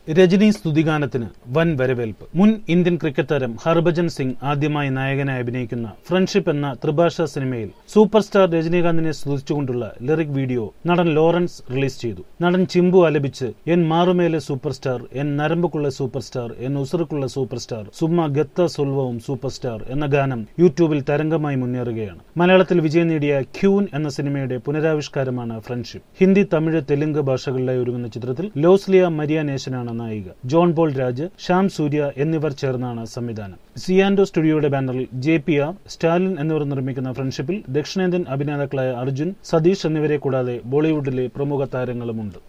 രജനി സ്തുതിഗാനത്തിന് വൻ വരവേൽപ്പ്. മുൻ ഇന്ത്യൻ ക്രിക്കറ്റ് താരം ഹർഭജൻ സിംഗ് ആദ്യമായി നായകനായി അഭിനയിക്കുന്ന ഫ്രണ്ട്ഷിപ്പ് എന്ന ത്രിഭാഷാ സിനിമയിൽ സൂപ്പർ സ്റ്റാർ രജനീകാന്തിനെ സ്തുതിച്ചുകൊണ്ടുള്ള ലിറിക് വീഡിയോ നടൻ ലോറൻസ് റിലീസ് ചെയ്തു. നടൻ ചിമ്പു ആലപിച്ച് എൻ മാറുമേലെ സൂപ്പർ സ്റ്റാർ, എൻ നരമ്പുക്കുള്ള സൂപ്പർ സ്റ്റാർ, എൻ ഉസുറുക്കുള്ള സൂപ്പർ സ്റ്റാർ, സുമ്മ ഗത്ത സൊൽവവും സൂപ്പർ സ്റ്റാർ എന്ന ഗാനം യൂട്യൂബിൽ തരംഗമായി മുന്നേറുകയാണ്. മലയാളത്തിൽ വിജയം നേടിയ ക്യൂൻ എന്ന സിനിമയുടെ പുനരാവിഷ്കാരമാണ് ഫ്രണ്ട്ഷിപ്പ്. ഹിന്ദി, തമിഴ്, തെലുങ്ക് ഭാഷകളിലായി ഒരുങ്ങുന്ന ചിത്രത്തിൽ ലോസ്ലിയ മരിയ നേശനാണ് നായിക. ജോൺ പോൾ രാജ്, ശ്യാം സൂര്യ എന്നിവർ ചേർന്നാണ് സംവിധാനം. സിയാൻഡോ സ്റ്റുഡിയോയുടെ ബാനറിൽ JPR, സ്റ്റാലിൻ എന്നിവർ നിർമ്മിക്കുന്ന ഫ്രണ്ട്ഷിപ്പിൽ ദക്ഷിണേന്ത്യൻ അഭിനേതാക്കളായ അർജുൻ, സതീഷ് എന്നിവരെ കൂടാതെ ബോളിവുഡിലെ പ്രമുഖ താരങ്ങളുമുണ്ട്.